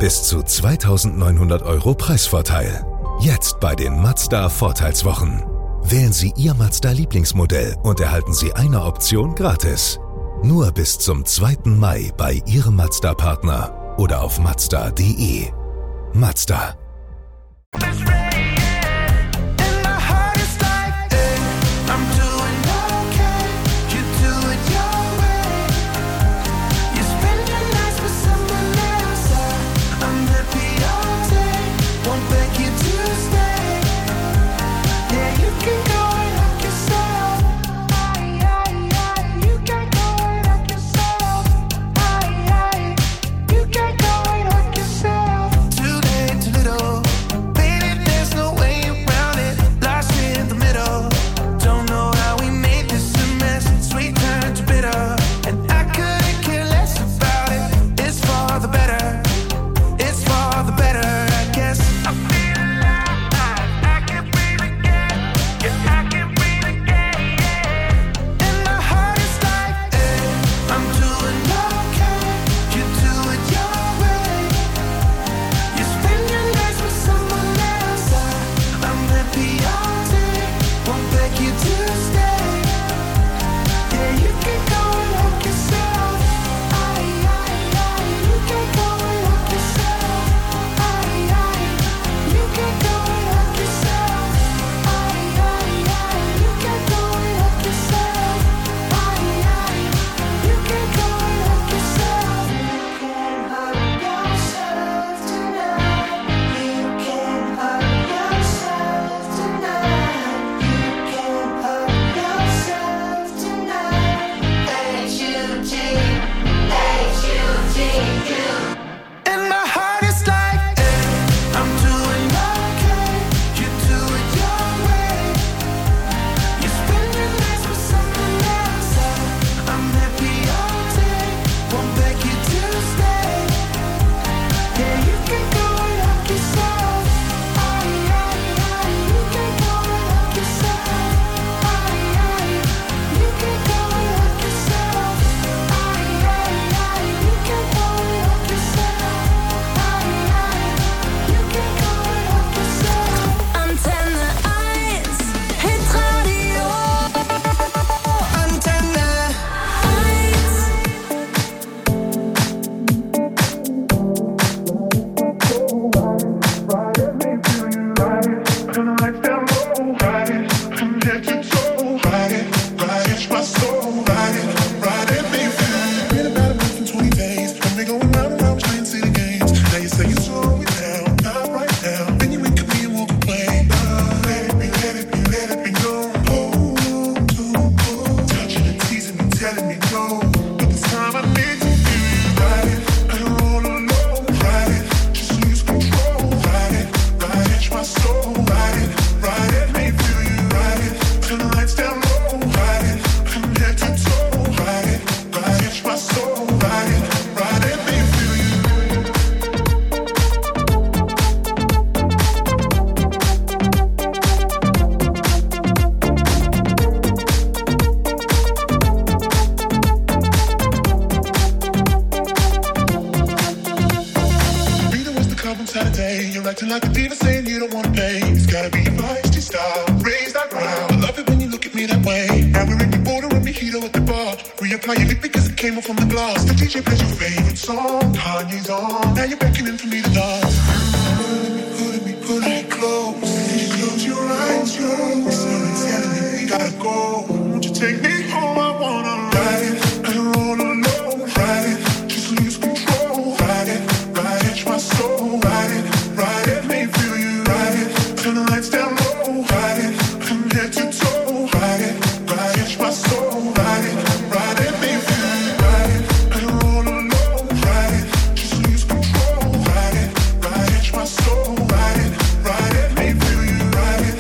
Bis zu 2.900 € Preisvorteil. Jetzt bei den Mazda Vorteilswochen. Wählen Sie Ihr Mazda-Lieblingsmodell und erhalten Sie eine Option gratis. Nur bis zum 2. Mai bei Ihrem Mazda-Partner oder auf Mazda.de. Mazda.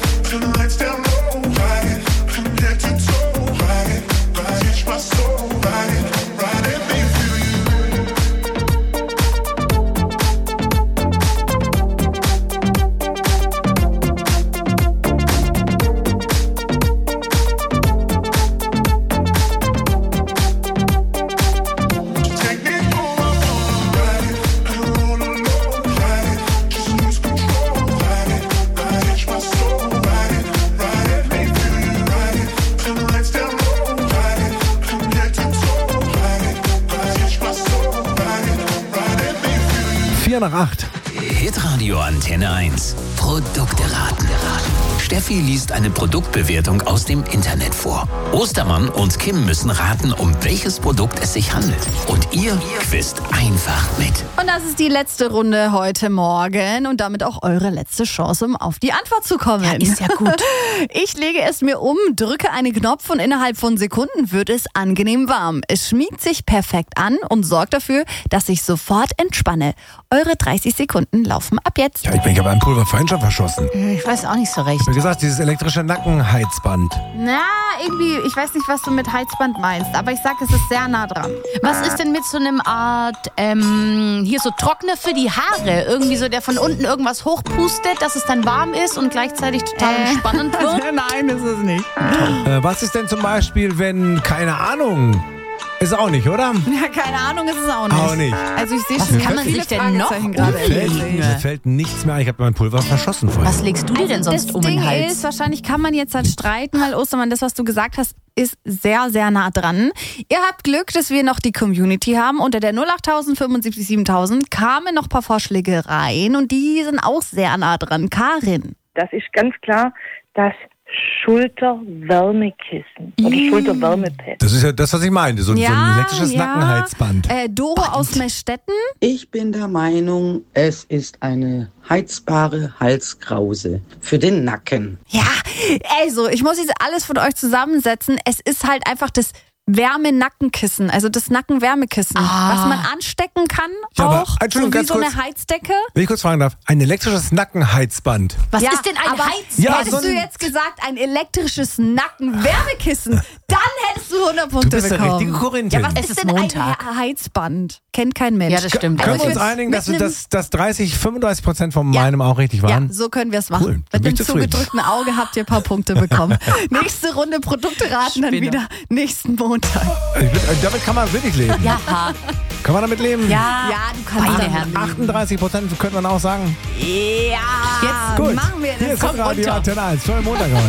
So 8:04. Hitradio Antenne 1. Produkte raten. Steffi liest eine Produktbewertung aus dem Internet vor. Ostermann und Kim müssen raten, um welches Produkt es sich handelt. Und ihr wisst einfach mit. Und das ist die letzte Runde heute Morgen und damit auch eure letzte Chance, um auf die Antwort zu kommen. Ja, ist ja gut. Ich lege es mir um, drücke einen Knopf und innerhalb von Sekunden wird es angenehm warm. Es schmiegt sich perfekt an und sorgt dafür, dass ich sofort entspanne. Eure 30 Sekunden laufen ab jetzt. Ja, ich habe ein Pulver vorhin schon verschossen. Ich weiß auch nicht so recht. Wie gesagt, dieses elektrische Nackenheizband. Na, irgendwie, ich weiß nicht, was du mit Heizband meinst, aber ich sag, es ist sehr nah dran. Was ist denn mit so einem Art, hier so Trockner für die Haare? Irgendwie so, der von unten irgendwas hochpustet, dass es dann warm ist und gleichzeitig total entspannend wird? Nein, ist es nicht. Was ist denn zum Beispiel, wenn, keine Ahnung, ist auch nicht, oder? Ja, keine Ahnung, ist es auch nicht. Auch nicht. Also ich sehe Was schon kann man viele sich denn noch Fragezeichen gerade. umlegen? Mir fällt nichts mehr ein. Ich habe mein Pulver verschossen vorhin. Was legst du dir denn sonst das um Ding den Hals? ist, wahrscheinlich kann man jetzt halt streiten, weil Ostermann, das, was du gesagt hast, ist sehr, sehr nah dran. Ihr habt Glück, dass wir noch die Community haben. Unter der 08000 75 7000 kamen noch ein paar Vorschläge rein und die sind auch sehr nah dran. Karin. Das ist ganz klar das Schulterwärmekissen oder Schulterwärmepad. Das ist ja das, was ich meinte. So ein elektrisches Nackenheizband. Doro aus Meßstetten. Ich bin der Meinung, es ist eine heizbare Halskrause für den Nacken. Ja, also ich muss jetzt alles von euch zusammensetzen. Es ist halt einfach das Wärmenackenkissen, also das Nackenwärmekissen, was man anstecken kann, Ja, aber, auch Entschuldigung, so wie ganz so kurz. eine Heizdecke. Wenn ich kurz fragen darf, ein elektrisches Nackenheizband. Was Ja, ist denn ein aber Heizband? Ja, hättest so du ein- jetzt gesagt, ein elektrisches Nackenwärmekissen, dann hättest du 100 Punkte Du bist eine bekommen. richtige Korinthin. Ja, was Es ist ist denn Montag. ein Heizband? Kennt kein Mensch. Ja, das stimmt. Können wir ich uns würd's einigen, dass, mit einem- dass 30-35% von Ja. meinem auch richtig Ja, waren? so können wir es machen. Cool, dann Mit bin dem ich zufrieden. zugedrückten Auge habt ihr ein paar Punkte bekommen. Nächste Runde Produkte raten, dann Spinner. wieder nächsten Montag. Damit kann man wirklich leben. Ja, Kann man damit leben? ja. Ja, du kannst Beide damit Herren. 38% könnte man auch sagen. Ja, Jetzt Gut. machen wir Hier das. ist Kommt Radio runter. Antenne 1. Schönen Montag euch.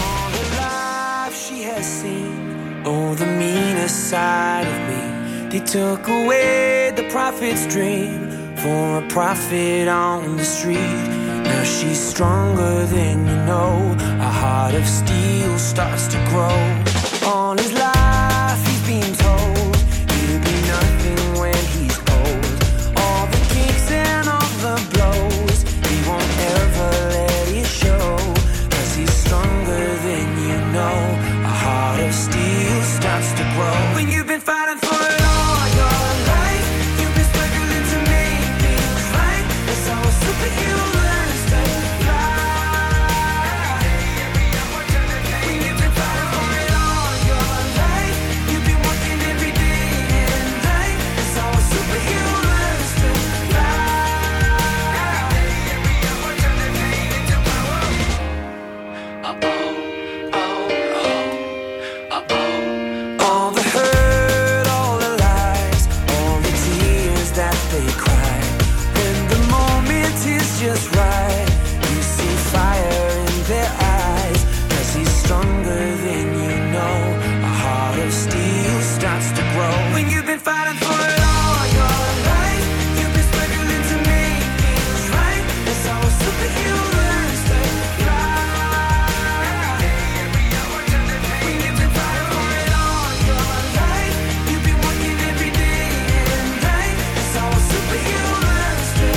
Life she has seen, oh, the meanest side of me. They took away the prophet's dream for a prophet on the street. Now she's stronger than you know. A heart of steel starts to grow. All his life he's been told he'll be nothing when he's old. All the kicks and all the blows, he won't ever let it show. 'Cause he's stronger than you know. A heart of steel starts to grow. When you've been fighting for it all your life, you've been struggling to make things right. That's how a superhero learns to fly. When you've been fighting for it all your life, you've been working every day and night. That's how a superhero learns to all the hurt, all the lies, all the tears that they cry. When the moment is just right, you see fire in their eyes. 'Cause he's stronger than you know. A heart of steel starts to grow. When you've been fighting for it all your life, you've been struggling to make things right. That's how a superhero learns to fly. When you've been fighting for it all your life, you've been working every day and night. That's how a superhero learns to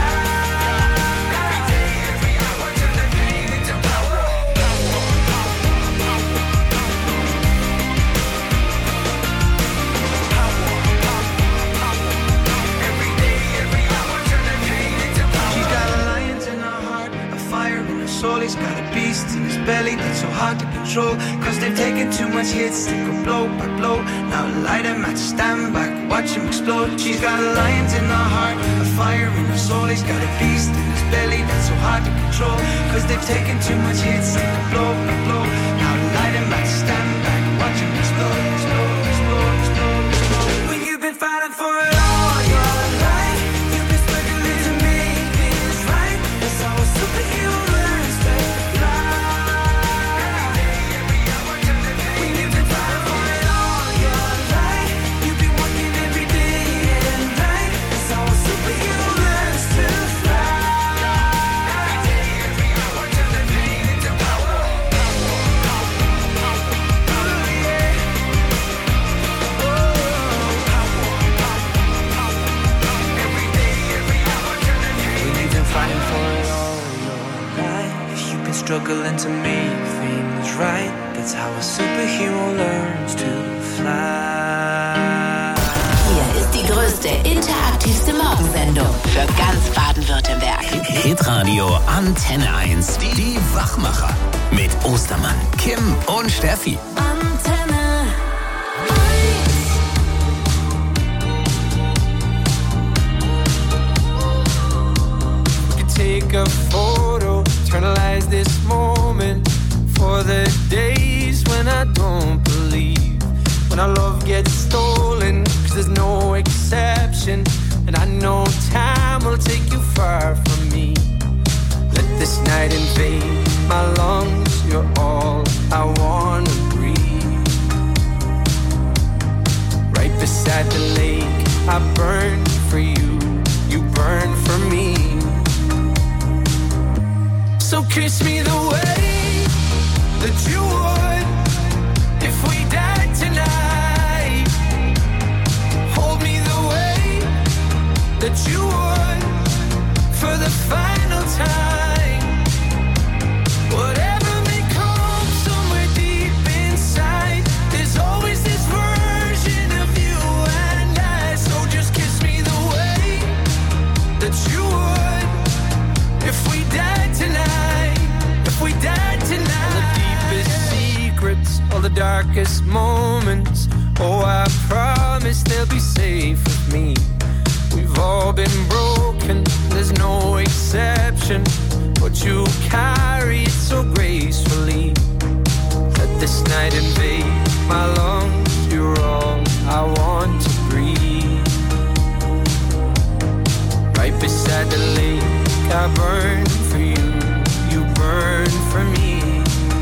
She's got a lion in her heart, a fire in her soul. He's got a beast in his belly that's so hard to control. 'Cause they've taken too much hits, they go blow by blow. Now light him at stand back, watch him explode. She's got a lion in her heart, a fire in her soul. He's got a beast in his belly that's so hard to control. 'Cause they've taken too much hits, they go blow by blow. Now light him at stand back, watch him explode, explode, explode, explode, explode. When you've been fighting for it all your life, you've been struggling to make things right. That's how a superhero learns to fly. When you've been fighting for it all your life, you've been working every day and night. That's how a superhero learns struggling to make things right. That's how a superhero learns to fly. Hier ist die größte, interaktivste Morgensendung für ganz Baden-Württemberg. Hitradio Antenne 1. Die Wachmacher. Mit Ostermann, Kim und Steffi. Antenne 1. Take a photo, eternalize this moment for the days when I don't believe. When our love gets stolen, 'cause there's no exception. And I know time will take you far from me. Let this night invade my lungs, you're all I wanna breathe. Right beside the lake, I burn for you, you burn for me. So kiss me the way that you would if we died tonight. Hold me the way that you would for the final time. Whatever may come somewhere deep inside, there's always this version of you and I. So just kiss me the way that you would if we died tonight. If we died tonight. All the deepest secrets, all the darkest moments, oh, I promise they'll be safe with me. We've all been broken, there's no exception, but you carry it so gracefully. Let this night invade my lungs, you're all I want to breathe. Right beside the lake, I burn for you, you burn for me.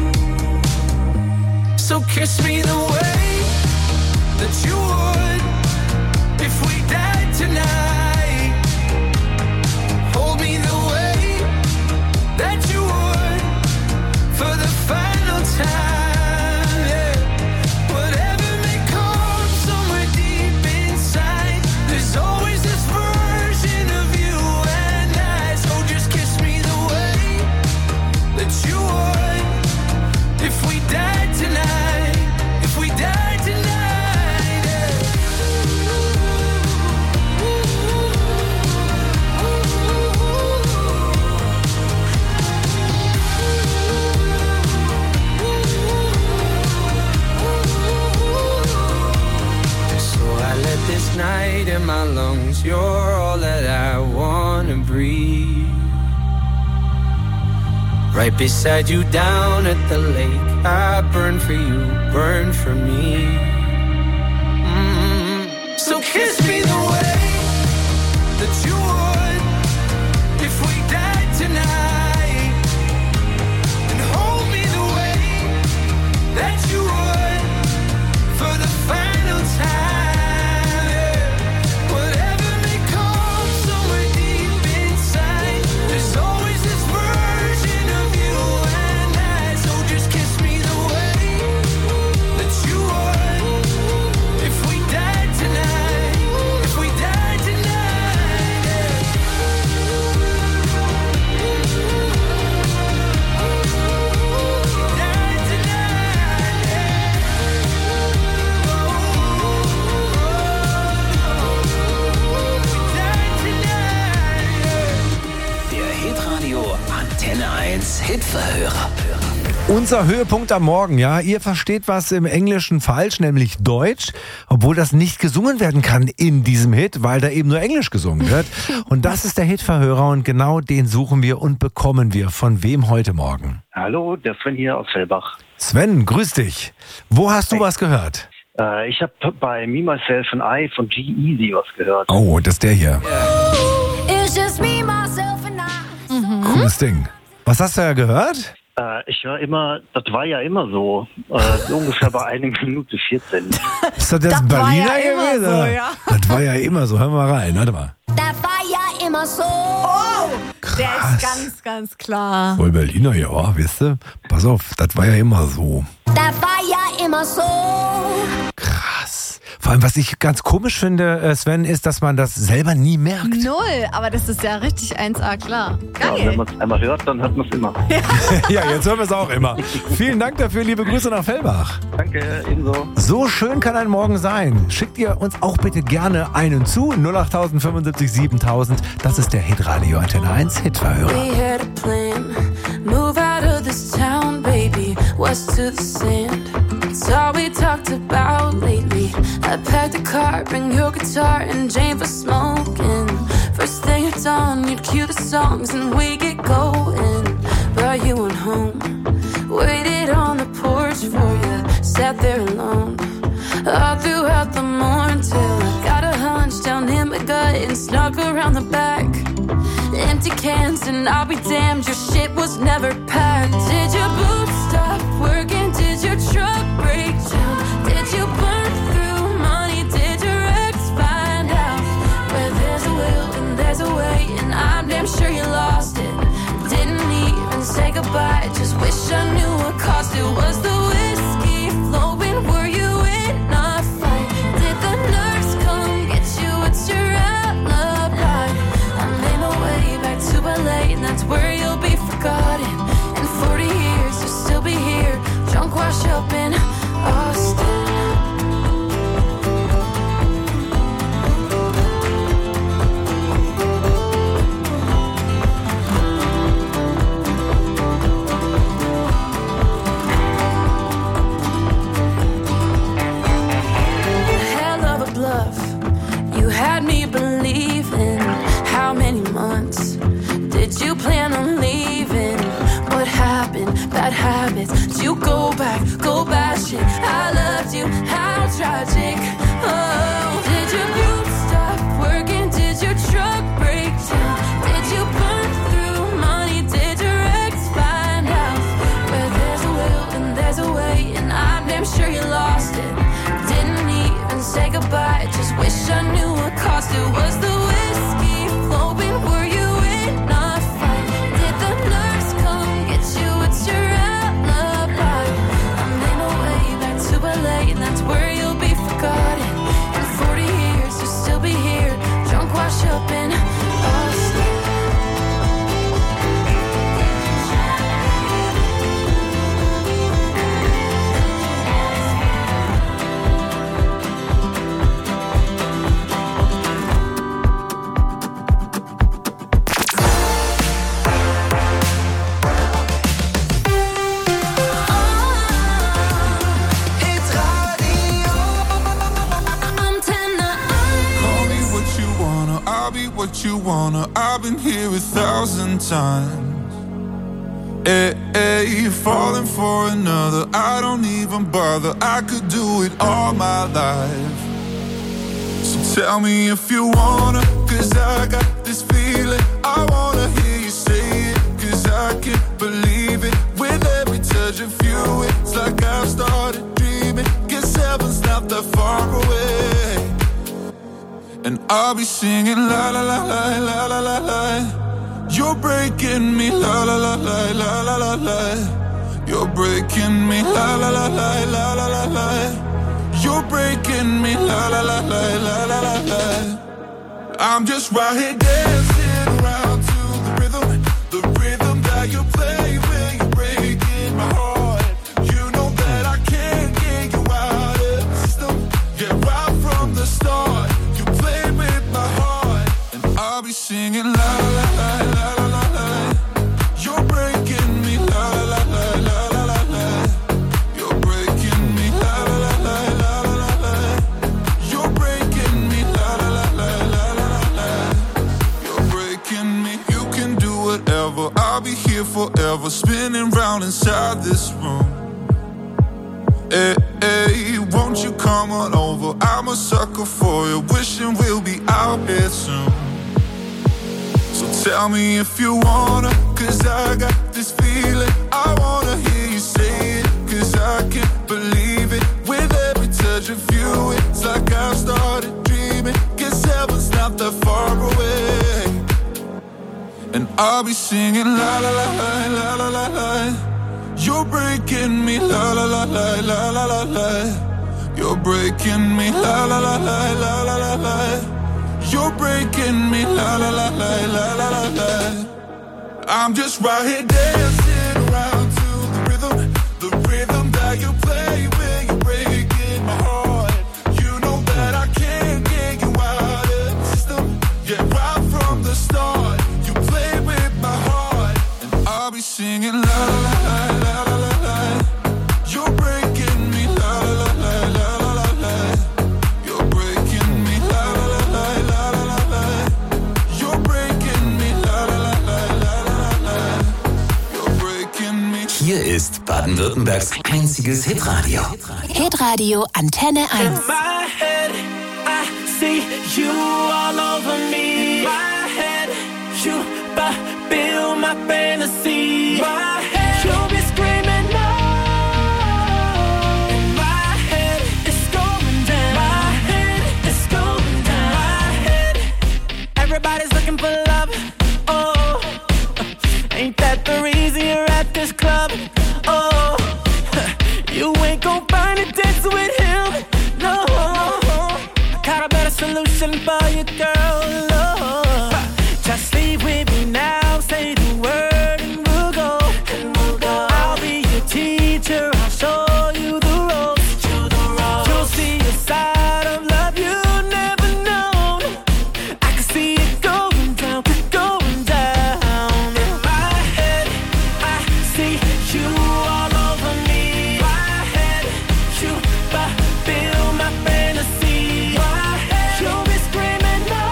So kiss me the way that you would if we died tonight. Hold me the way that you would for the final time. Yeah. Whatever may come somewhere deep inside, there's always this version of you and I. So just kiss me the way that you would if we died tonight. If we died tonight. This night in my lungs, you're all that I wanna breathe. Right beside you down at the lake, I burn for you, burn for me. So kiss me the way that you would if we died tonight. And hold me the way that you would for the final time. Hitverhörer. Unser Höhepunkt am Morgen, ja. Ihr versteht was im Englischen falsch, nämlich Deutsch, obwohl das nicht gesungen werden kann in diesem Hit, weil da eben nur Englisch gesungen wird. Und das ist der Hitverhörer und genau den suchen wir und bekommen wir. Von wem heute Morgen? Hallo, der Sven hier aus Fellbach. Sven, grüß dich. Wo hast du was gehört? Ich habe bei Me, Myself and I von G-Eazy was gehört. Oh, das ist der hier. It's just me, myself and I. Cooles Ding. Was hast du ja gehört? Ich höre immer, das war ja immer so, ungefähr bei 1 Minute 14. Ist das jetzt Berliner gewesen? So, ja. Das war ja immer so. Hören wir mal rein, warte mal. Das war ja immer so. Oh, Krass. der ist ganz, ganz klar. Voll Berliner, ja, wisst ihr? Pass auf, das war ja immer so. Das war ja immer so. Krass. Vor allem, was ich ganz komisch finde, Sven, ist, dass man das selber nie merkt. Null, aber das ist ja richtig 1A, klar. Ja, Geil. wenn man es einmal hört, dann hört man es immer. Ja, jetzt hören wir es auch immer. Vielen Dank dafür, liebe Grüße nach Fellbach. Danke, ebenso. So schön kann ein Morgen sein. Schickt ihr uns auch bitte gerne einen zu. 08000 75 7000. Das ist der Hitradio Antenne 1 Hitverhörer. We had a plan, move out of this town, baby, west to the sand. It's all we talked about lately. I packed the car, bring your guitar and Jane for smoking. First thing at dawn, you'd cue the songs and we get going. Brought you on home, waited on the porch for you, sat there alone. All throughout the morning till I got a hunch down in my gut and snuck around the back. Empty cans and I'll be damned, your shit was never packed. Did your boots stop working? Did your truck break down? Did you burn through money? Did your ex find out? Where there's a will and there's a way, and I'm damn sure you lost it. Didn't even say goodbye, just wish I knew what cost it. Was the whiskey flowing? Were you in a fight? Did the nurse come get you? What's your alibi? I made my way back to LA, and that's where you'll be forgotten. In 40 years, you'll still be here, drunk, washed up in Austin. You had me believing. How many months did you plan on leaving? What happened? Bad habits. Did you go back? Go bashing. I loved you. How tragic. Oh, did your boots stop working? Did your truck break down? Did you burn through money? Did your ex find out? Where there's a will and there's a way, and I'm damn sure you lost it. Didn't even say goodbye, just wish I knew what cost it. Was the whiskey flowing? Were you in a fight? Did the nurse come get you? What's your alibi? I made my way back to LA, and that's where you'll be forgotten. In 40 years, you'll still be here, drunk, washed up in Austin. What you wanna, I've been here 1,000 times. Hey, falling for another, I don't even bother. I could do it all my life. So tell me if you wanna, cause I got this feeling. I wanna hear you say it, cause I can't believe it. With every touch of you, it's like I've started dreaming. Guess heaven's not that far away. And I'll be singing la la la la la la la la. You're breaking me la la la la la la la la. You're breaking me la la la la la la la la. You're breaking me la la la la la la la la. I'm just right here dancing around to the rhythm that you play when you're breaking my heart. You know that I can't get you out of the system. Yeah, right from the start. I'll be singing la la la la la la la. You're breaking me la la la la la la la. You're breaking me la la la la la la la. You're breaking me la la la la la la la. You're breaking me. You can do whatever. I'll be here forever, spinning round inside this room. Hey, won't you come on over? I'm a sucker for you, wishing we'll be out here soon. So tell me if you wanna, cause I got this feeling. I wanna hear you say it, cause I can't believe it. With every touch of you, it's like I've started dreaming. Guess heaven's not that far away. And I'll be singing la la la la la la la la. You're breaking me la la la la la la la la. You're breaking me, la la la la la la la la. You're breaking me, la la la la la la la la. I'm just right here dancing around to the rhythm that you play when you're breaking my heart. You know that I can't get you out of the system. Yeah, right from the start, you play with my heart, and I'll be singing la la la la la la la. You're breaking me, la la la la la la la. You're breaking me, la la la la la la la. You're breaking me, la la la la la la la. You're breaking me. Hier ist Baden-Württembergs einziges Hitradio. Hitradio Antenne 1. In my head, I see you all over me. My head, you fulfill my fantasy. My head, you'll be screaming no. In my head, it's going down. My head, it's going down. My head, everybody's looking for love. Oh, ain't that the reason you're at this club? Oh, you ain't gon' find it dancing with him. No, I got a better solution for you, girl. No, just leave with me now. Say the word and we'll go. I'll be your teacher. I'll show you the ropes. You'll see a side of love you never known. I can see it going down, going down. In my head, I see you all over me. My head, you fulfill my fantasy. My head, you'll be screaming no.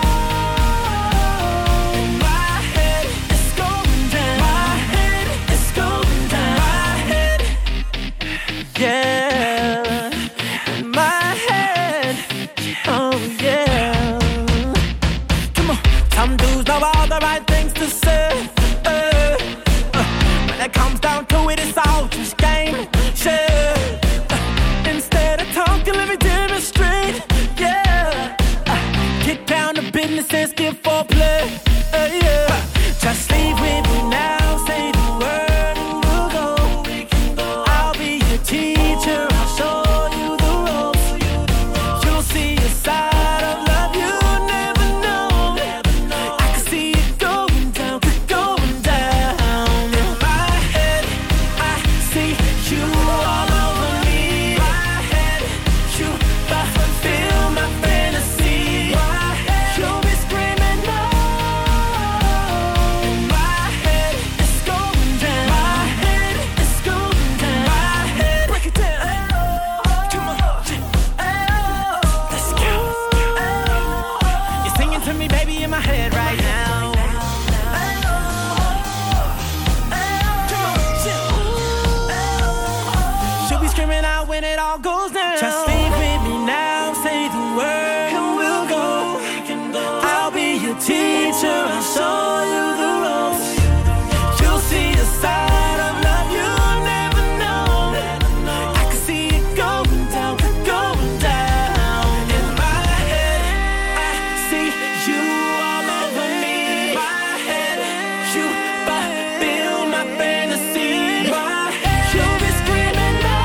In my head, it's going down. My head, it's going down. My head, yeah. In my head, oh yeah. Come on, some dudes know all the right things to say. When it comes down to it, it's all just game. Shit. Instead of talking, let me demonstrate. Yeah. Get down to business and skip foreplay. Yeah. Just leave with me now. Say the word and we'll go. I'll be your teacher. I'll show you the ropes. You'll see a side of love you never know. I can see it going down, going down. In my head, I see you all over me. My head, you fulfill my fantasy. My head, you'll be screaming no. In my head, it's going down. My head, it's going down. My head, break it down. Come on, let's go. You're singing to me, baby, in my head right now. She'll be screaming out when it all goes down. Just leave with me now, say the word and we'll go. I'll be your teacher, I'll show you the ropes. You'll see a side of love you never know. I can see it going down, going down. In my head, I see you all over me. My head, you fulfill my fantasy. My head, you'll be screaming no.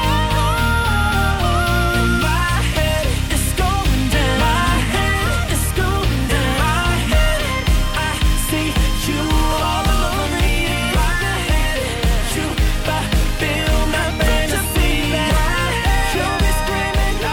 In my head, it's going down. My head, it's going down. My head, I see you all over me. My head, you fulfill my fantasy. My head, you'll be screaming no.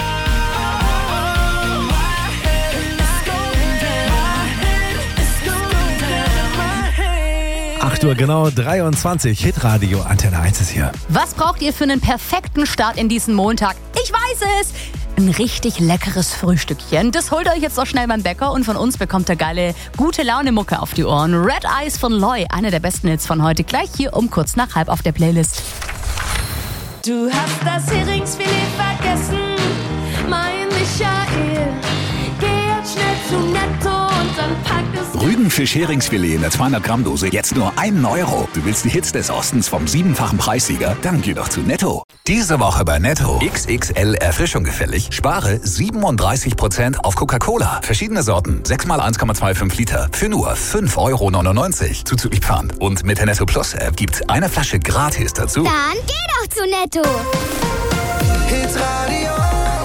My head, it's going down. My head, it's going down. My head. 8 Uhr genau 23. Hitradio Antenne 1 ist hier. Was braucht ihr für einen perfekten Start in diesen Montag? Ich weiß es! Ein richtig leckeres Frühstückchen. Das holt ihr euch jetzt doch schnell beim Bäcker und von uns bekommt ihr geile, gute Laune-Mucke auf die Ohren. Red Eyes von Loy, einer der besten Hits von heute, gleich hier um kurz nach halb auf der Playlist. Du hast das Heringsfilet vergessen, mein Michael. Geh jetzt schnell zu Netto und dann pack es. Rügenfisch-Heringsfilet in der 200 Gramm Dose jetzt nur 1 Euro. Du willst die Hits des Ostens vom 7-fachen Preissieger? Dann geh doch zu Netto. Diese Woche bei Netto. XXL Erfrischung gefällig. Spare 37% auf Coca-Cola. Verschiedene Sorten. 6x 1,25 Liter. Für nur 5,99 Euro. Zuzüglich Pfand. Und mit der Netto Plus App gibt's eine Flasche gratis dazu. Dann geh doch zu Netto. Hitradio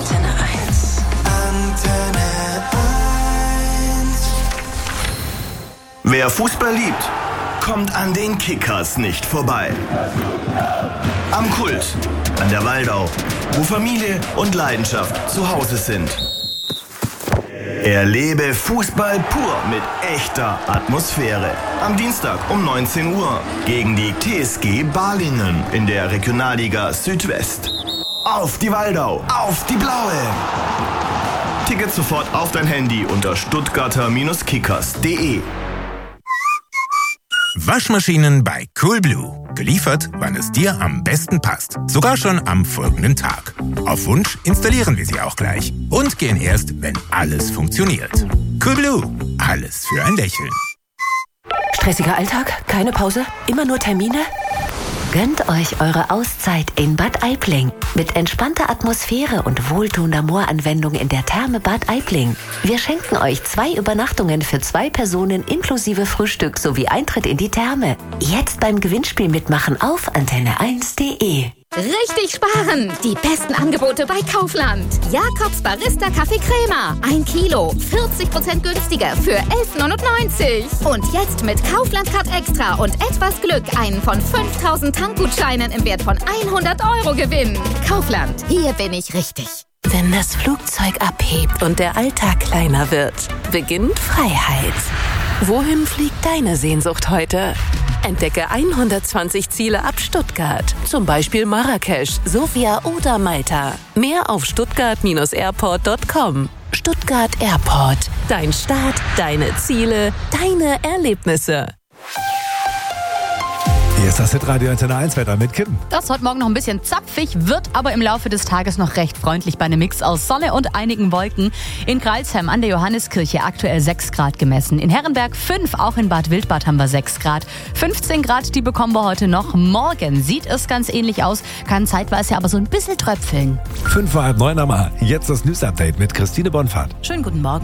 Wer Fußball liebt, kommt an den Kickers nicht vorbei. Am Kult, an der Waldau, wo Familie und Leidenschaft zu Hause sind. Erlebe Fußball pur mit echter Atmosphäre. Am Dienstag um 19 Uhr gegen die TSG Balingen in der Regionalliga Südwest. Auf die Waldau, auf die Blaue! Tickets sofort auf dein Handy unter stuttgarter-kickers.de. Waschmaschinen bei Coolblue. Geliefert, wann es dir am besten passt. Sogar schon am folgenden Tag. Auf Wunsch installieren wir sie auch gleich. Und gehen erst, wenn alles funktioniert. Coolblue. Alles für ein Lächeln. Stressiger Alltag? Keine Pause? Immer nur Termine? Gönnt euch eure Auszeit in Bad Aibling. Mit entspannter Atmosphäre und wohltuender Mooranwendung in der Therme Bad Aibling. Wir schenken euch 2 Übernachtungen für 2 Personen inklusive Frühstück sowie Eintritt in die Therme. Jetzt beim Gewinnspiel mitmachen auf antenne1.de. Richtig sparen! Die besten Angebote bei Kaufland. Jakobs Barista Kaffee Crema. 1 Kilo. 40% günstiger für 11,99. Und jetzt mit Kaufland Card Extra und etwas Glück einen von 5000 Tankgutscheinen im Wert von 100 € gewinnen. Kaufland. Hier bin ich richtig. Wenn das Flugzeug abhebt und der Alltag kleiner wird, beginnt Freiheit. Wohin fliegt deine Sehnsucht heute? Entdecke 120 Ziele ab Stuttgart. Zum Beispiel Marrakesch, Sofia oder Malta. Mehr auf stuttgart-airport.com. Stuttgart Airport. Dein Start, deine Ziele, deine Erlebnisse. Hier ist das Hitradio Antenne 1 Wetter mit Kim. Das ist heute Morgen noch ein bisschen zapfig, wird aber im Laufe des Tages noch recht freundlich bei einem Mix aus Sonne und einigen Wolken. In Crailsheim an der Johanneskirche aktuell 6 Grad gemessen. In Herrenberg 5, auch in Bad Wildbad haben wir 6 Grad. 15 Grad, die bekommen wir heute noch. Morgen sieht es ganz ähnlich aus, kann zeitweise aber so ein bisschen tröpfeln. 8:05 am Abend. Jetzt das News-Update mit Christine Bonfahrt. Schönen guten Morgen.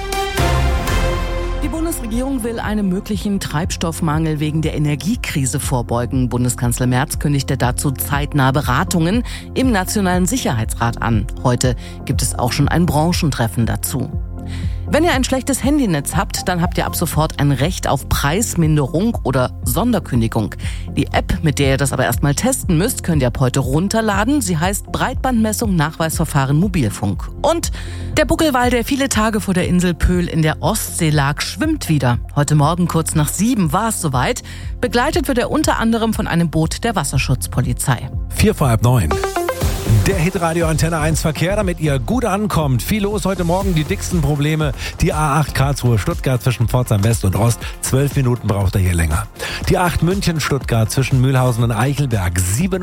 Die Bundesregierung will einem möglichen Treibstoffmangel wegen der Energiekrise vorbeugen. Bundeskanzler Merz kündigte dazu zeitnah Beratungen im Nationalen Sicherheitsrat an. Heute gibt es auch schon ein Branchentreffen dazu. Wenn ihr ein schlechtes Handynetz habt, dann habt ihr ab sofort ein Recht auf Preisminderung oder Sonderkündigung. Die App, mit der ihr das aber erstmal testen müsst, könnt ihr ab heute runterladen. Sie heißt Breitbandmessung Nachweisverfahren Mobilfunk. Und der Buckelwal, der viele Tage vor der Insel Pöhl in der Ostsee lag, schwimmt wieder. Heute Morgen kurz nach 7 war es soweit. Begleitet wird er unter anderem von einem Boot der Wasserschutzpolizei. 8:45. Der Hitradio Antenne 1 Verkehr, damit ihr gut ankommt. Viel los heute Morgen, die dicksten Probleme. Die A8 Karlsruhe-Stuttgart zwischen Pforzheim West und Ost. 12 Minuten braucht er hier länger. Die A8 München-Stuttgart zwischen Mühlhausen und Eichelberg.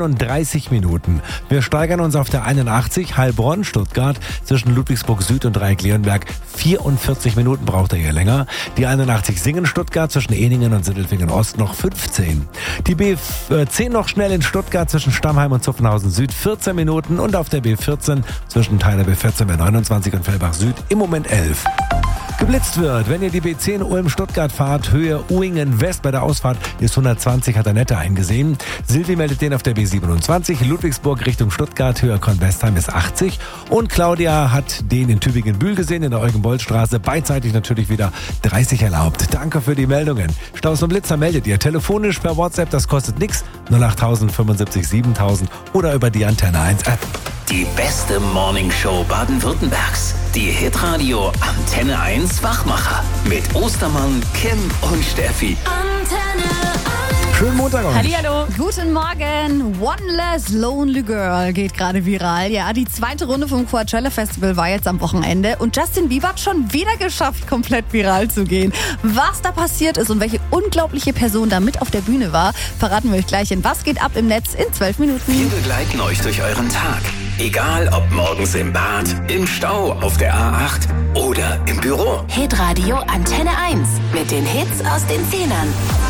37 Minuten. Wir steigern uns auf der 81 Heilbronn-Stuttgart zwischen Ludwigsburg Süd und Dreieck-Leonberg. 44 Minuten braucht er hier länger. Die 81 Singen-Stuttgart zwischen Eningen und Sindelfingen Ost noch 15. Die B10 noch schnell in Stuttgart zwischen Stammheim und Zuffenhausen Süd. 14 Minuten. Und auf der B14 zwischen Teiler B14 bei 29 und Fellbach Süd im Moment 11. Geblitzt wird, wenn ihr die B10 Ulm-Stuttgart fahrt, Höhe Uingen West bei der Ausfahrt ist 120, hat Annette eingesehen. Silvi meldet den auf der B27, Ludwigsburg Richtung Stuttgart, Höhe Kornwestheim ist 80. Und Claudia hat den in Tübingen-Bühl gesehen, in der Eugen-Boll-Straße, beidseitig natürlich wieder 30 erlaubt. Danke für die Meldungen. Staus und Blitzer meldet ihr telefonisch per WhatsApp, das kostet nichts, 08000 75 7000 oder über die Antenne 1 App. Die beste Morningshow Baden-Württembergs. Die Hitradio Antenne 1 Wachmacher. Mit Ostermann, Kim und Steffi. Antenne 1. Schönen Montag euch. Hallihallo. Guten Morgen. One Less Lonely Girl geht gerade viral. Ja, die zweite Runde vom Coachella Festival war jetzt am Wochenende und Justin Bieber hat schon wieder geschafft, komplett viral zu gehen. Was da passiert ist und welche unglaubliche Person da mit auf der Bühne war, verraten wir euch gleich in Was geht ab im Netz in 12 Minuten. Wir begleiten euch durch euren Tag. Egal ob morgens im Bad, im Stau, auf der A8 oder im Büro. Hitradio Antenne 1 mit den Hits aus den 10ern.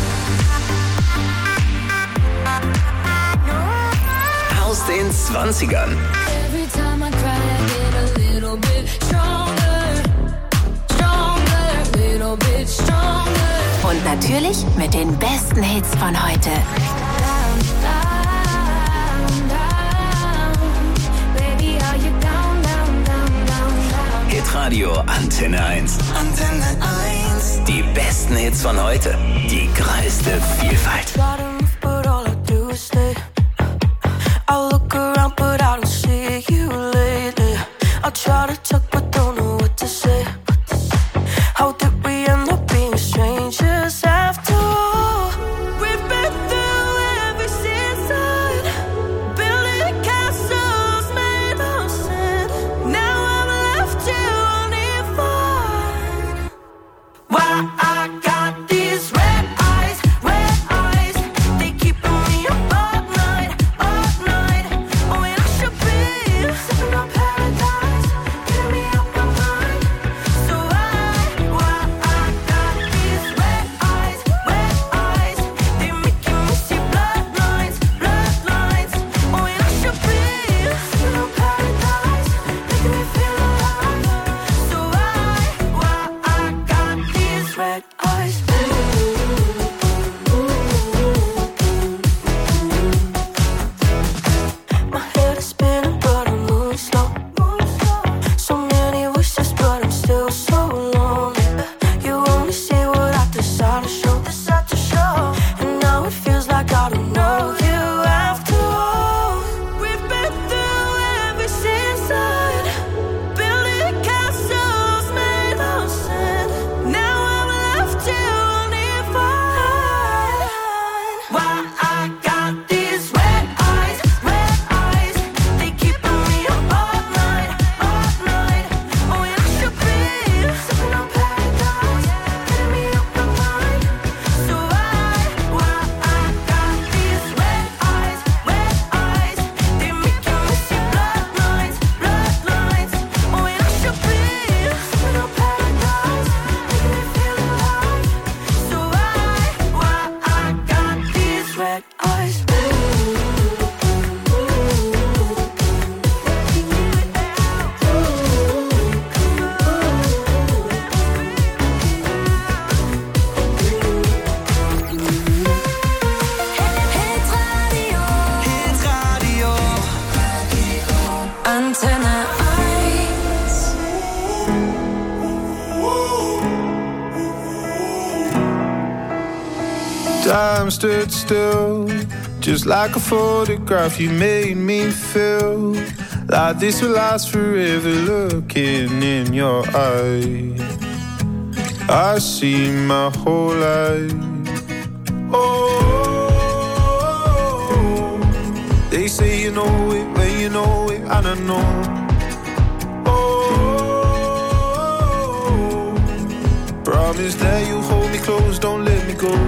Aus den 20ern. Und natürlich mit den besten Hits von heute. Hitradio Antenne 1. Antenne 1. Die besten größten Hits von heute. Die größte Vielfalt. Time stood still, just like a photograph. You made me feel like this will last forever. Looking in your eyes, I see my whole life. Oh, they say you know it when you know it, and I know. Oh, promise that you hold me close, don't let me go.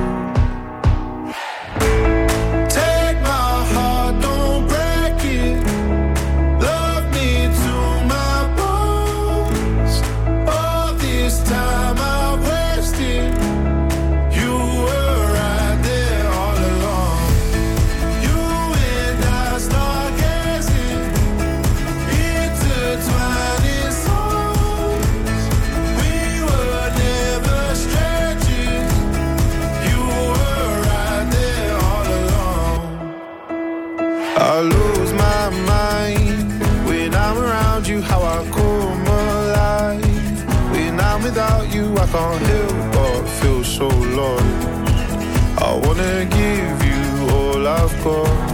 I lose my mind when I'm around you, how I come alive. When I'm without you, I can't help but feel so lost. I wanna give you all I've got.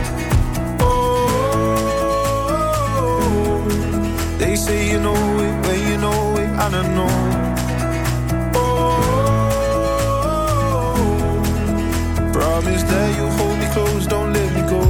Oh, they say you know it when you know it, and I know. Oh, promise that you hold me close, don't let me go.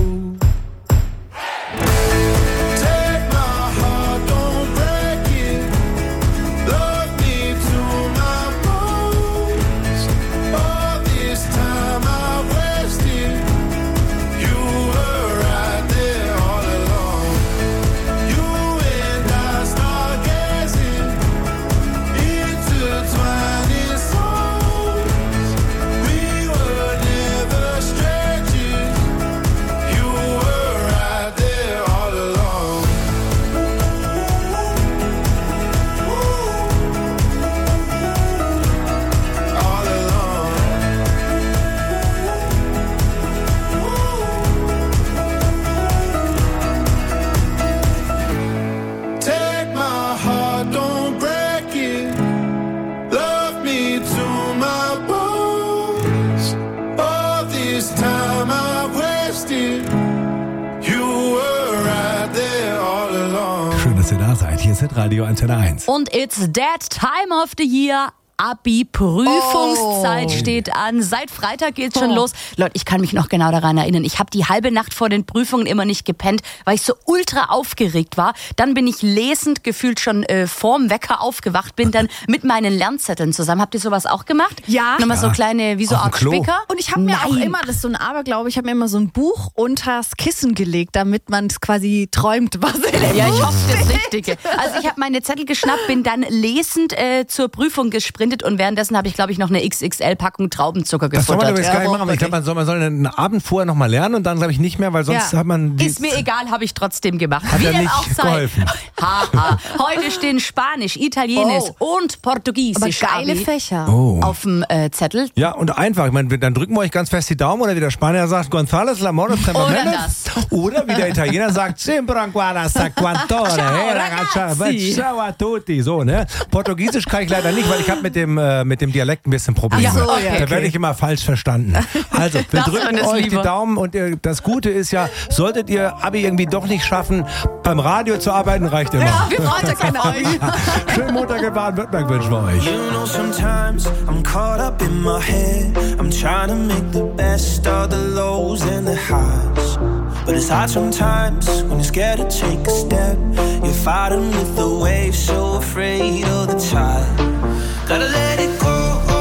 ist Radio Antenne 1. Und it's that time of the year. Abi-Prüfungszeit steht an. Seit Freitag geht's schon los. Leute, ich kann mich noch genau daran erinnern. Ich habe die halbe Nacht vor den Prüfungen immer nicht gepennt, weil ich so ultra aufgeregt war. Dann bin ich lesend gefühlt schon vorm Wecker aufgewacht, bin dann mit meinen Lernzetteln zusammen. Habt ihr sowas auch gemacht? Ja. Nochmal so kleine, wie so Art Spicker. Und ich habe mir auch immer, das ist so ein Aberglaube, ich habe mir immer so ein Buch unters Kissen gelegt, damit man es quasi träumt, was Ja, ich hoffe, das Richtige. Also ich habe meine Zettel geschnappt, bin dann lesend zur Prüfung gesprintet und währenddessen habe ich, glaube ich, noch eine XXL-Packung Traubenzucker gefuttert. Das soll man übrigens gar nicht machen, aber ich glaube, man soll einen Abend vorher noch mal lernen und dann, glaube ich, nicht mehr, weil sonst hat man... Ist mir egal, habe ich trotzdem gemacht. Hat Wie ja denn nicht auch sei. geholfen. Haha. Heute stehen Spanisch, Italienisch und Portugiesisch. Aber geile Fächer. Auf dem Zettel. Ja, und einfach. Ich meine, dann drücken wir euch ganz fest die Daumen oder wie der Spanier sagt, González, Lamoro, oder wie der Italiener sagt, Sempre ancora sta quantore. Hey, ragazzi. Ciao a tutti. So, ne? Portugiesisch kann ich leider nicht, weil ich habe mit dem Dialekt ein bisschen Probleme. Da werde ich immer falsch verstanden. Also, wir drücken euch die Daumen und das Gute ist ja, solltet ihr Abi irgendwie doch nicht schaffen, beim Radio zu arbeiten, reicht immer. Ja, wir freuen uns an euch. Schönen Montag in Baden-Württemberg wünschen wir euch. You know, sometimes I'm caught up in my head. I'm trying to make the best of the lows and the highs. But it's hard sometimes when you're scared to take a step. You're fighting with the waves, so afraid of the tide. Gotta let it go.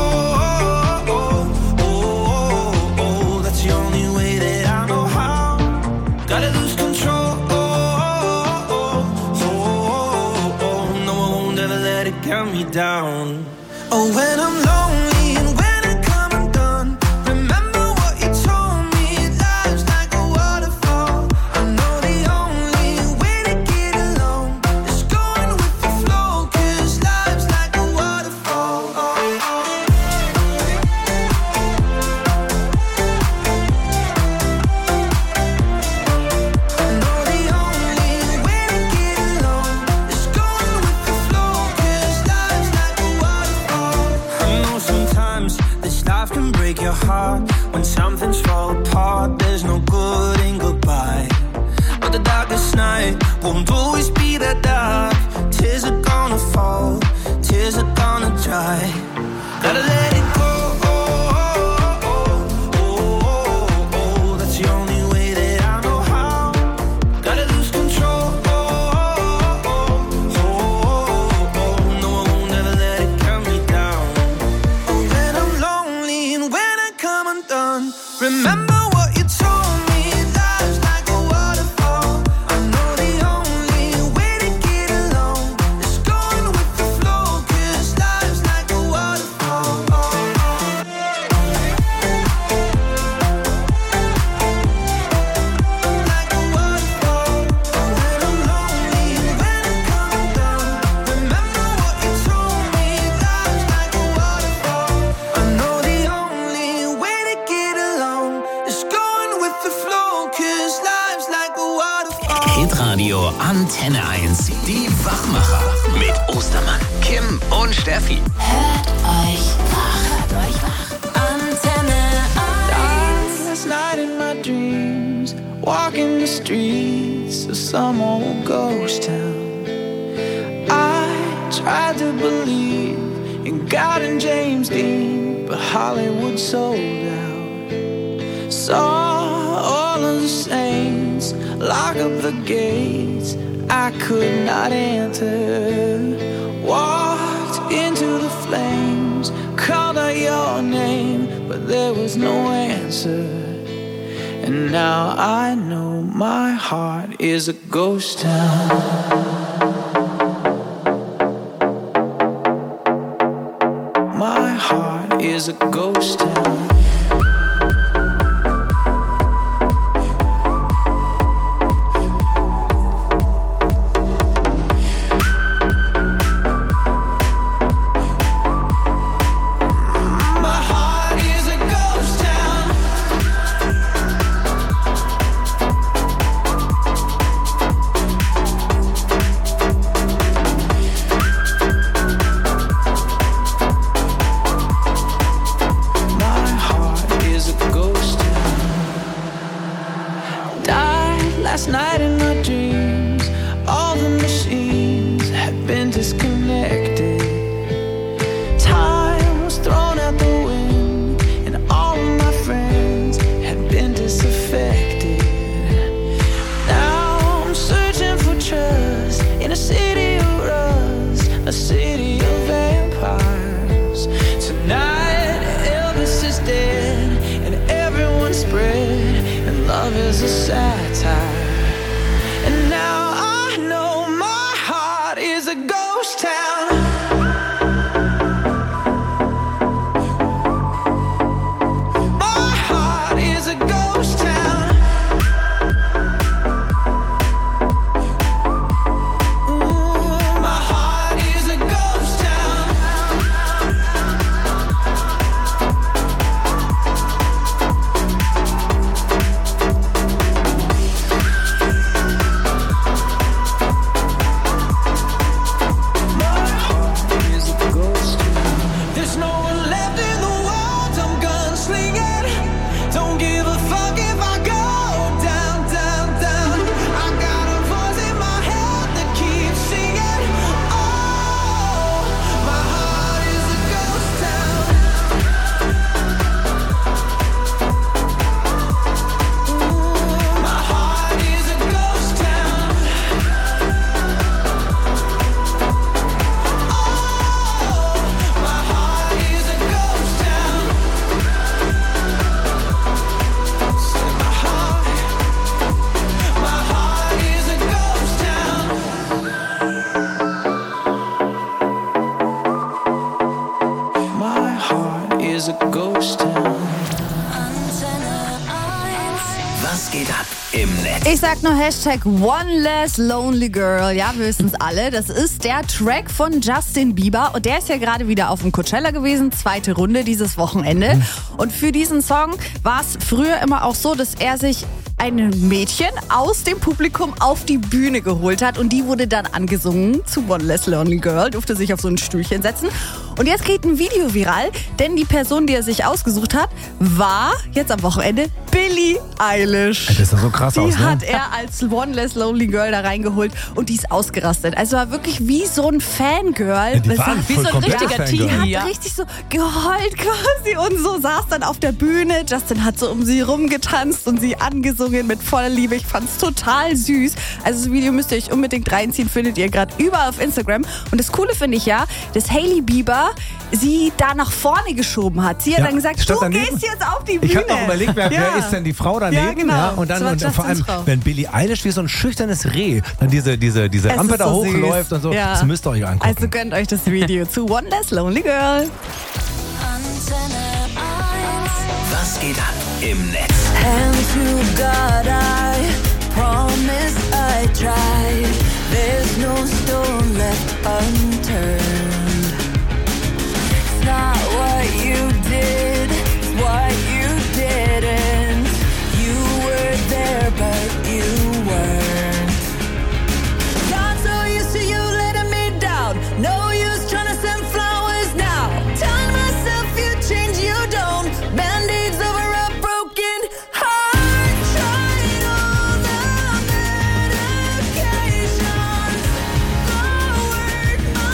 That's the only way that I know how. Gotta lose control. No, I won't ever let it get me down. Oh, when I'm lonely and when I come undone, remember what you told me. Life's like a waterfall. I know the only way to get along is going with the flow, 'cause life's like a waterfall. I know the only way to get along is going with the flow, 'cause life's like a waterfall. I know sometimes this life can break your heart. When something's fall apart, there's no good in goodbye. But the darkest night won't always be that dark. Tears are gonna fall, tears are gonna dry. Gotta let it go. That's the only way that I know how. Gotta lose control. No, I won't ever let it get me down. When I'm lonely and when I come undone, remember what you told me. Life's like a waterfall. I know the only way to get along is going with the flow, 'cause life's like a waterfall. Like a waterfall. When I'm lonely and when I come undone, remember what you told me. Life's like a waterfall. I know the only way to get along is going with the flow, 'cause life's like a waterfall. Hitradio Antenne 1. Die Wachmacher. Mit Ostermann, Kim und Steffi. Hört euch wach. Antenne 1. Last night in my dreams, walking the streets of some old ghost town. I tried to believe in God and James Dean, but Hollywood sold out. Saw all of the saints lock up the gates I could not enter. Walked into the flames, called out your name, but there was no answer. And now I know my heart is a ghost town. My heart is a ghost town. My heart is a ghost town. My heart is a ghost town. Died last night in my dreams. All the machines was a satire. And now I know my heart is a ghost town. Was geht ab im Netz? Ich sag nur Hashtag One Less Lonely Girl. Ja, wir wissen es alle. Das ist der Track von Justin Bieber. Und der ist ja gerade wieder auf dem Coachella gewesen. 2. Runde dieses Wochenende. Und für diesen Song war es früher immer auch so, dass er sich ein Mädchen aus dem Publikum auf die Bühne geholt hat und die wurde dann angesungen zu One Less Lonely Girl, durfte sich auf so ein Stühlchen setzen. Und jetzt geht ein Video viral, denn die Person, die er sich ausgesucht hat, war jetzt am Wochenende Billie Eilish. Das sah so krass aus, Die ne? hat er als One Less Lonely Girl da reingeholt und die ist ausgerastet. Also war wirklich wie so ein Fangirl. Ja, die waren wie so ein voll richtiger komplett Teenie. Fangirl. Die hat richtig so geheult quasi und so saß dann auf der Bühne. Justin hat so um sie rumgetanzt und sie angesungen mit voller Liebe. Ich fand's total süß. Also das Video müsst ihr euch unbedingt reinziehen, findet ihr gerade überall auf Instagram. Und das Coole finde ich ja, dass Hailey Bieber sie da nach vorne geschoben hat. Sie hat dann gesagt, du gehst jetzt auf die Bühne. Ich habe noch überlegt, wer ist denn die Frau daneben? Ja, genau. Und dann Das war und vor allem, Justins Frau. wenn Billie Eilish wie so ein schüchternes Reh dann diese Rampe ist da so hochläuft süß. und so, Ja. das müsst ihr euch angucken. Also gönnt euch das Video zu One Less Lonely Girl. Was geht ab im Netz? And to God I promise I tried. There's no stone left unturned. It's not what you did, it's what you didn't. You were there but you weren't. Got so used to you letting me down. No use trying to send flowers now. Telling myself you change, you don't. Band-aids over a broken heart. Trying all the medications. The word my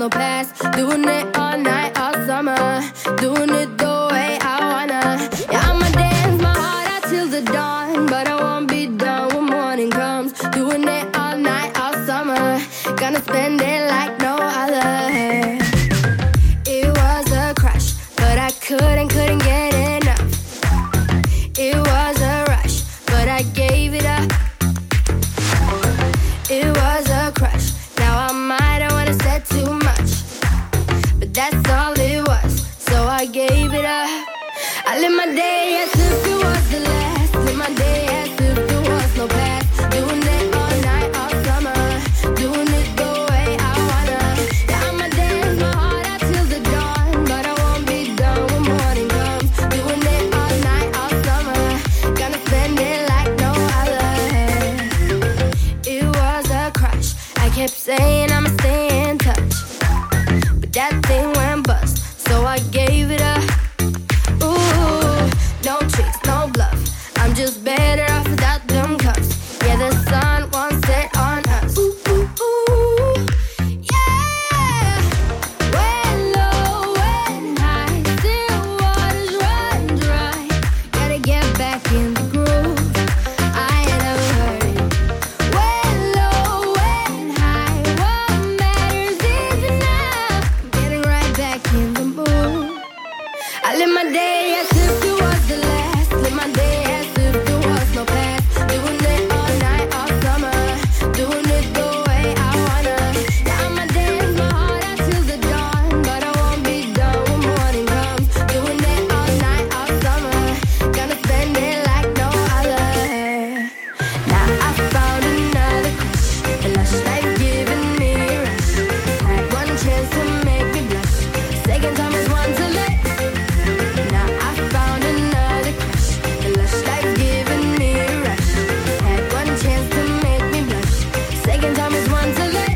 no past. Doing it all night, all summer. Doing it the way I wanna. Yeah, I'ma dance my heart out till the dawn, but I won't be done when morning comes. Doing it all night, all summer. Gonna spend it like no other. It was a crush, but I couldn't get enough. It was a rush, but I gave it up. It was a crush. Now I might have wanna said too much, but that's all it was, so I gave it up. I live my day as if it was the last. Live my day as if there was no past. Doing it all night, all summer. Doing it the way I wanna. Yeah, I'ma dance my heart out till the dawn, but I won't be done when morning comes. Doing it all night, all summer. Gonna spend it like no other. It was a crush. I kept saying I'ma stay in touch, but that thing went bust, so I gave it up. Ooh, no tricks, no bluff. I'm just better off without them cuffs. Yeah, the sun won't set on us. Ooh, ooh, ooh, yeah. When low, when high, still waters run dry. Gotta get back in the groove. I ain't never heard it. When low, when high, what matters is enough. Getting right back in the mood. I live my day as if it was the last. Live my day as if there was no past. Doing it all night, all summer. Doing it the way I wanna. Yeah, I'ma dance my heart out till the dawn, but I won't be done when morning comes. Doing it all night, all summer. Gonna spend it like no other. Now I found another crush. A lush life giving me a rush. Had one chance to make me blush. Second time is one to let. Now I found another crush. A lush life giving me a rush. Had one chance to make me blush. Second time is one to let.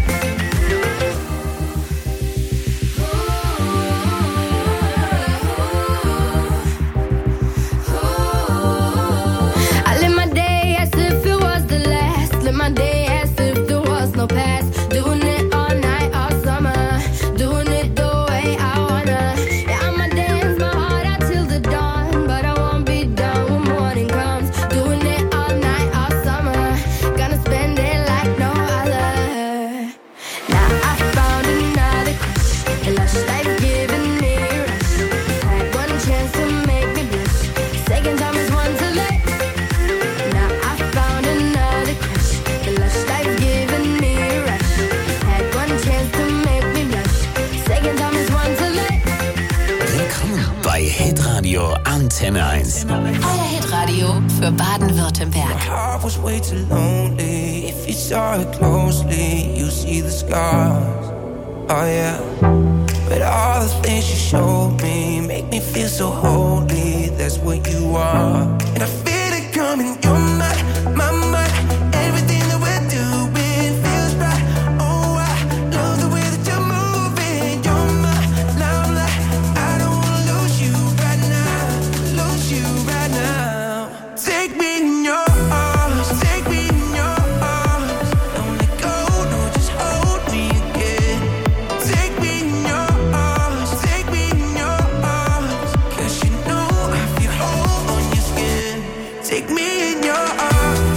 I live my day as if it was the last. Live my day as if there was no past. Doing it all night, all summer. Doing it the way I wanna. Yeah, I'ma dance my heart out till the dawn, but I won't be done when morning comes. Doing it all night, all summer. Gonna spend it like no other. Now I found another crush. A lush life giving me a rush. Had one chance to make me blush. Second time is one to let. Now I found another crush. The lush life giving me a rush. Had one chance to make me blush. Second time is one to let. Willkommen bei Hitradio Antenne 1. Euer Hitradio für Baden-Württemberg. heart was way too lonely. If you saw it closely, you see the scars. Oh yeah. But all the things you showed me make me feel so holy. That's what you are. And I feel it coming. You're my mind. Everything that we're doing feels right. Oh, I love the way that you're moving. You're my limelight. I don't wanna lose you right now. Lose you right now. Take me in your arms. Take me in your arms. Don't let go. No, just hold me again. Take me in your arms. Take me in your arms. 'Cause you know I feel whole on your skin. Take me in your arms.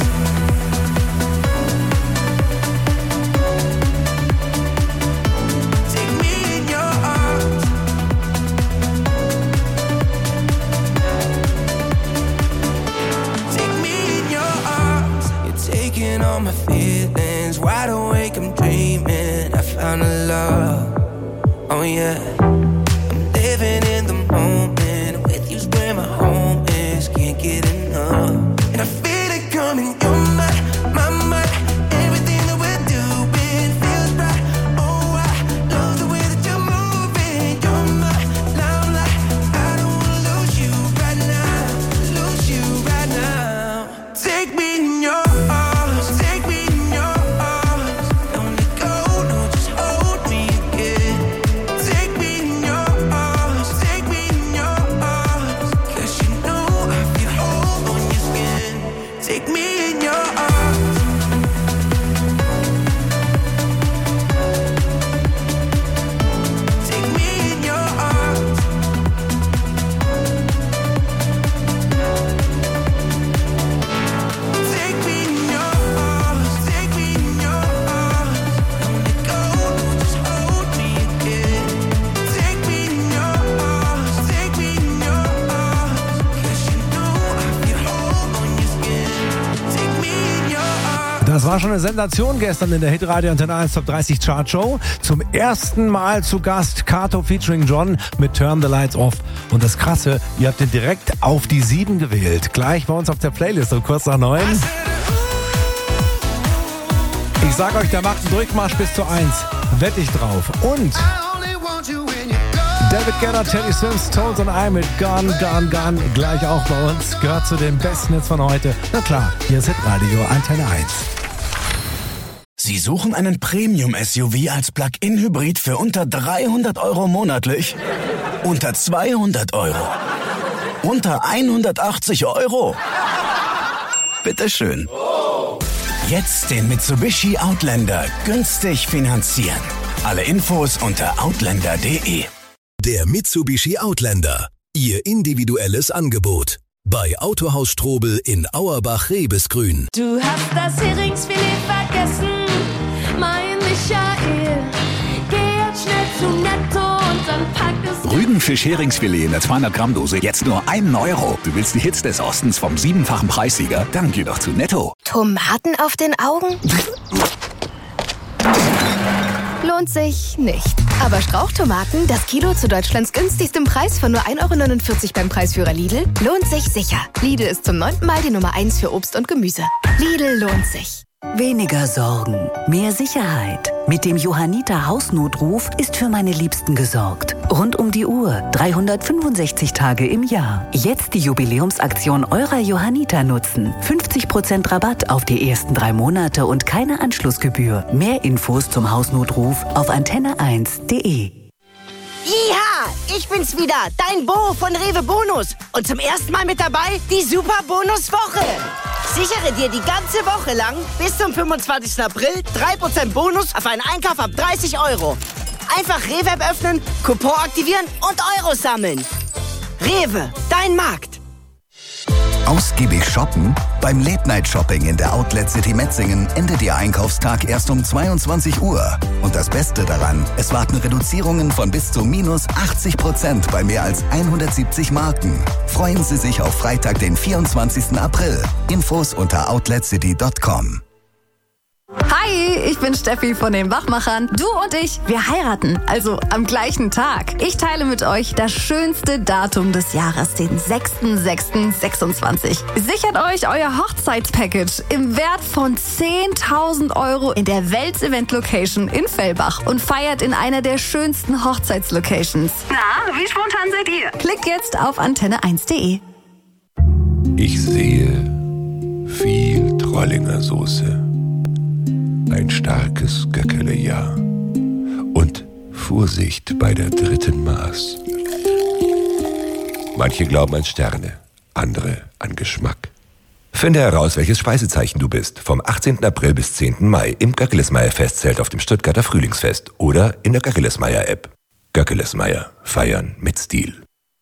Take me in your arms. Take me in your arms. You're taking all my feelings. Wide awake, I'm dreaming. I found a love. Oh yeah. I'm living in the moment. With you's where my home is. Can't get enough. And I feel it coming. You're my mind. Everything that we're doing feels right. Oh, I love the way that you're moving. You're my limelight. I don't wanna lose you right now. Lose you right now. Take me in your arms. Take me in your arms. Don't let go. No, just hold me again. Take me in war schon eine Sensation gestern in der Hitradio Antenne 1 Top 30 Chart Show. Zum ersten Mal zu Gast Kato featuring John mit Turn the Lights Off. Und das Krasse, ihr habt den direkt auf die 7 gewählt. Gleich bei uns auf der Playlist um kurz nach 9. Ich sag euch, der macht einen Durchmarsch bis zur 1. Wette ich drauf. Und David Guetta, Teddy Swims, Tones and I mit Gone, Gone, Gone. Gleich auch bei uns. Gehört zu den besten Hits von heute. Na klar, hier ist Hitradio Antenne 1. Sie suchen einen Premium-SUV als Plug-in-Hybrid für unter 300 € monatlich? Unter 200 €? Unter 180 €? Bitteschön. Jetzt den Mitsubishi Outlander günstig finanzieren. Alle Infos unter outlander.de. Der Mitsubishi Outlander. Ihr individuelles Angebot. Bei Autohaus Strobel in Auerbach-Rebesgrün. Du hast das Heringsfilet vergessen, mein Michael. Geh jetzt schnell zu Netto und dann pack es. Rügenfisch-Heringsfilet in der 200 Gramm Dose. Jetzt nur 1 €. Du willst die Hits des Ostens vom 7-fachen Preissieger? Dann geh doch zu Netto. Tomaten auf den Augen? Lohnt sich nicht. Aber Strauchtomaten, das Kilo zu Deutschlands günstigstem Preis von nur 1,49 € beim Preisführer Lidl, lohnt sich sicher. Lidl ist zum 9. Mal die Nummer 1 für Obst und Gemüse. Lidl lohnt sich. Weniger Sorgen, mehr Sicherheit. Mit dem Johanniter Hausnotruf ist für meine Liebsten gesorgt. Rund um die Uhr, 365 Tage im Jahr. Jetzt die Jubiläumsaktion eurer Johanniter nutzen. 50% Rabatt auf die ersten 3 Monate und keine Anschlussgebühr. Mehr Infos zum Hausnotruf auf antenne1.de. Ja, ich bin's wieder, dein Bo von Rewe Bonus. Und zum ersten Mal mit dabei die Super Bonuswoche. Sichere dir die ganze Woche lang bis zum 25. April 3% Bonus auf einen Einkauf ab 30 €. Einfach Rewe-App öffnen, Coupon aktivieren und Euro sammeln. Rewe, dein Markt. Ausgiebig shoppen? Beim Late-Night-Shopping in der Outlet City Metzingen endet Ihr Einkaufstag erst um 22 Uhr. Und das Beste daran, es warten Reduzierungen von bis zu minus 80% bei mehr als 170 Marken. Freuen Sie sich auf Freitag, den 24. April. Infos unter outletcity.com. Hi, ich bin Steffi von den Wachmachern. Du und ich, wir heiraten, also am gleichen Tag. Ich teile mit euch das schönste Datum des Jahres, den 6.6.26. Sichert euch euer Hochzeitspackage im Wert von 10.000 € in der Welts Event Location in Fellbach und feiert in einer der schönsten Hochzeitslocations. Na, wie spontan seid ihr? Klickt jetzt auf antenne1.de. Ich sehe viel Trollinger Soße. Ein starkes Göckele-Jahr. Und Vorsicht bei der 3. Maß. Manche glauben an Sterne, andere an Geschmack. Finde heraus, welches Speisezeichen du bist. Vom 18. April bis 10. Mai im Göckelesmeyer-Festzelt auf dem Stuttgarter Frühlingsfest oder in der Göckelesmeyer-App. Göckelesmeyer. Feiern mit Stil.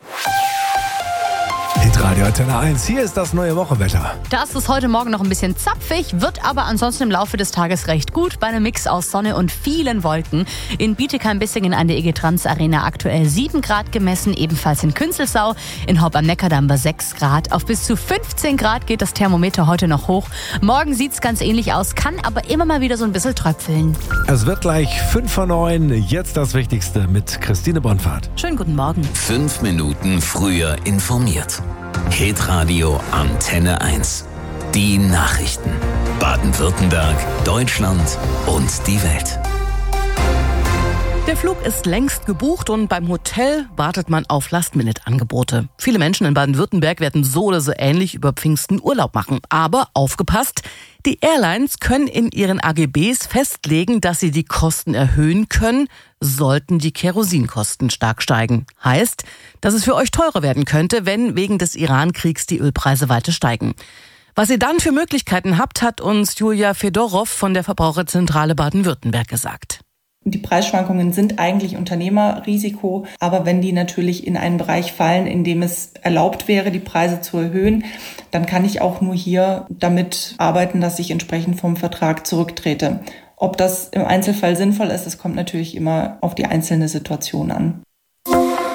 Hitradio Antenne 1, hier ist das neue Wochenwetter. Das ist heute Morgen noch ein bisschen zapfig, wird aber ansonsten im Laufe des Tages recht gut bei einem Mix aus Sonne und vielen Wolken. In Bietigheim-Bissingen an der EG Trans Arena aktuell 7 Grad gemessen, ebenfalls in Künzelsau, in Haupt am Neckar dann bei 6 Grad. Auf bis zu 15 Grad geht das Thermometer heute noch hoch. Morgen sieht's ganz ähnlich aus, kann aber immer mal wieder so ein bisschen tröpfeln. Es wird gleich 5 vor 9, jetzt das Wichtigste mit Christine Bonfahrt. Schönen guten Morgen. 5 Minuten früher informiert. Hitradio Antenne 1. Die Nachrichten. Baden-Württemberg, Deutschland und die Welt. Der Flug ist längst gebucht und beim Hotel wartet man auf Last-Minute-Angebote. Viele Menschen in Baden-Württemberg werden so oder so ähnlich über Pfingsten Urlaub machen. Aber aufgepasst, die Airlines können in ihren AGBs festlegen, dass sie die Kosten erhöhen können, sollten die Kerosinkosten stark steigen. Heißt, dass es für euch teurer werden könnte, wenn wegen des Iran-Kriegs die Ölpreise weiter steigen. Was ihr dann für Möglichkeiten habt, hat uns Julia Fedorow von der Verbraucherzentrale Baden-Württemberg gesagt. Die Preisschwankungen sind eigentlich Unternehmerrisiko, aber wenn die natürlich in einen Bereich fallen, in dem es erlaubt wäre, die Preise zu erhöhen, dann kann ich auch nur hier damit arbeiten, dass ich entsprechend vom Vertrag zurücktrete. Ob das im Einzelfall sinnvoll ist, das kommt natürlich immer auf die einzelne Situation an. Der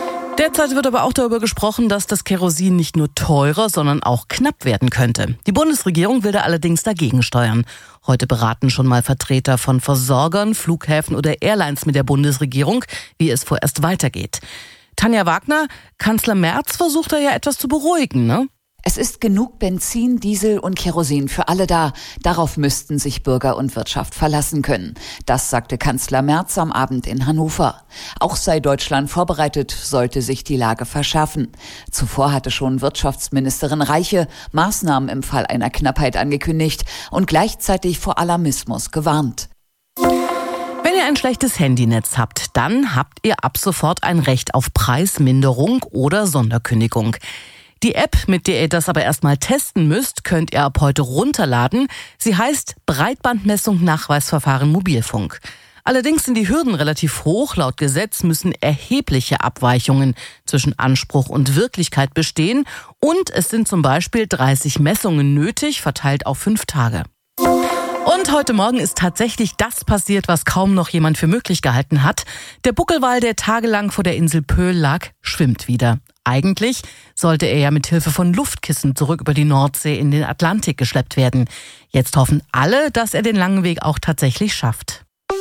Derzeit wird aber auch darüber gesprochen, dass das Kerosin nicht nur teurer, sondern auch knapp werden könnte. Die Bundesregierung will da allerdings dagegen steuern. Heute beraten schon mal Vertreter von Versorgern, Flughäfen oder Airlines mit der Bundesregierung, wie es vorerst weitergeht. Tanja Wagner, Kanzler Merz versucht da ja etwas zu beruhigen, ne? Es ist genug Benzin, Diesel und Kerosin für alle da. Darauf müssten sich Bürger und Wirtschaft verlassen können. Das sagte Kanzler Merz am Abend in Hannover. Auch sei Deutschland vorbereitet, sollte sich die Lage verschärfen. Zuvor hatte schon Wirtschaftsministerin Reiche Maßnahmen im Fall einer Knappheit angekündigt und gleichzeitig vor Alarmismus gewarnt. Wenn ihr ein schlechtes Handynetz habt, dann habt ihr ab sofort ein Recht auf Preisminderung oder Sonderkündigung. Die App, mit der ihr das aber erstmal testen müsst, könnt ihr ab heute runterladen. Sie heißt Breitbandmessung Nachweisverfahren Mobilfunk. Allerdings sind die Hürden relativ hoch. Laut Gesetz müssen erhebliche Abweichungen zwischen Anspruch und Wirklichkeit bestehen. Und es sind zum Beispiel 30 Messungen nötig, verteilt auf 5 Tage. Und heute Morgen ist tatsächlich das passiert, was kaum noch jemand für möglich gehalten hat. Der Buckelwal, der tagelang vor der Insel Pöhl lag, schwimmt wieder. Eigentlich sollte er ja mit Hilfe von Luftkissen zurück über die Nordsee in den Atlantik geschleppt werden. Jetzt hoffen alle, dass er den langen Weg auch tatsächlich schafft.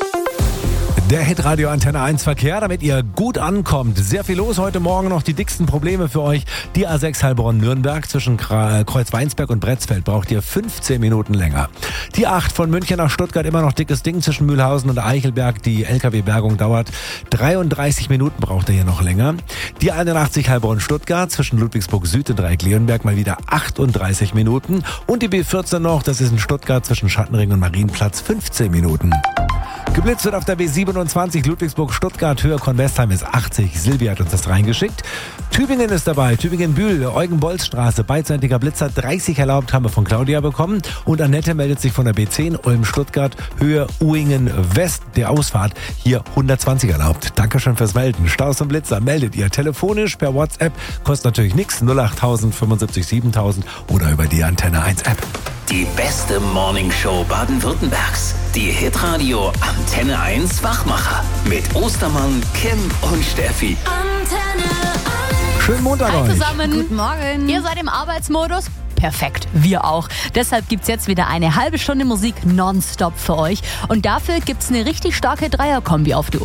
Der Hitradio Antenne 1 Verkehr, damit ihr gut ankommt. Sehr viel los heute Morgen, noch die dicksten Probleme für euch. Die A6 Heilbronn-Nürnberg zwischen Kreuzweinsberg und Bretzfeld braucht ihr 15 Minuten länger. Die 8 von München nach Stuttgart immer noch dickes Ding zwischen Mühlhausen und Eichelberg. Die LKW-Bergung dauert 33 Minuten, braucht ihr hier noch länger. Die 81 Heilbronn-Stuttgart zwischen Ludwigsburg Süd und Dreieck-Leonberg mal wieder 38 Minuten. Und die B14 noch, das ist in Stuttgart zwischen Schattenring und Marienplatz 15 Minuten. Geblitzt wird auf der B27 Ludwigsburg-Stuttgart, Höhe Kornwestheim ist 80. Silvia hat uns das reingeschickt. Tübingen ist dabei, Tübingen-Bühl, Eugen-Bolz-Straße, beidseitiger Blitzer, 30 erlaubt, haben wir von Claudia bekommen. Und Annette meldet sich von der B10, Ulm-Stuttgart, Höhe Uingen-West, der Ausfahrt, hier 120 erlaubt. Dankeschön fürs Melden. Staus und Blitzer meldet ihr telefonisch per WhatsApp, kostet natürlich nichts, 08000 75 7000 oder über die Antenne 1 App. Die beste Morningshow Baden-Württembergs. Die Hitradio Antenne 1 Wachmacher. Mit Ostermann, Kim und Steffi. Antenne 1. Schönen Montag Hi euch. zusammen. Guten Morgen. Ihr seid im Arbeitsmodus? Perfekt, wir auch. Deshalb gibt's jetzt wieder eine halbe Stunde Musik nonstop für euch. Und dafür gibt's eine richtig starke Dreierkombi auf die Ohren.